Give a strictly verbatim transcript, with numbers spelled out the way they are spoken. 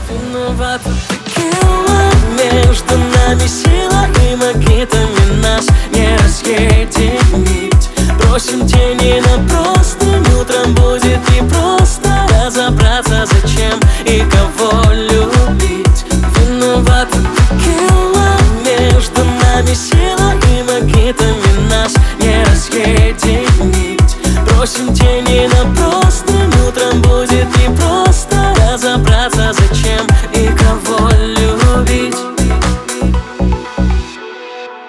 Виновата текила, между нами сила, и магнитами нас не разъединить. Бросим тени на простынь, утром будет непросто разобраться, зачем и кого любить. Виновата текила, между нами сила.